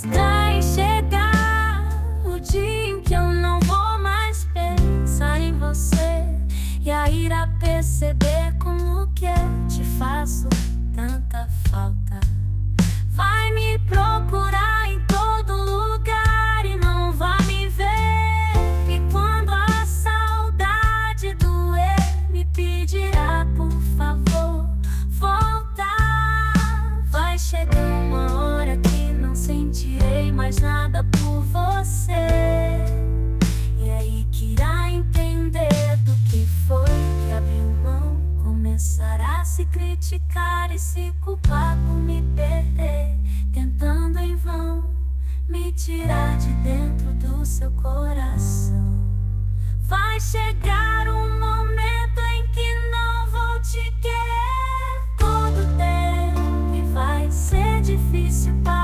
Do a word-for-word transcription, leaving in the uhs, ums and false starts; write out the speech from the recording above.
Vai chegar o dia em que eu não vou mais pensar em você, e a irá perceber como que eu te faço tanta falta. Vai me procurar em todo lugar e não vai me ver. E quando a saudade doer, me pedirá por favor voltar. Vai chegar uma hora que não sentirei mais nada por você, e aí que irá entender do que foi que abriu mão. Começará a se criticar e se culpar por me perder, tentando em vão me tirar de dentro do seu coração. Vai chegar um momento em que não vou te querer todo tempo, e vai ser difícil para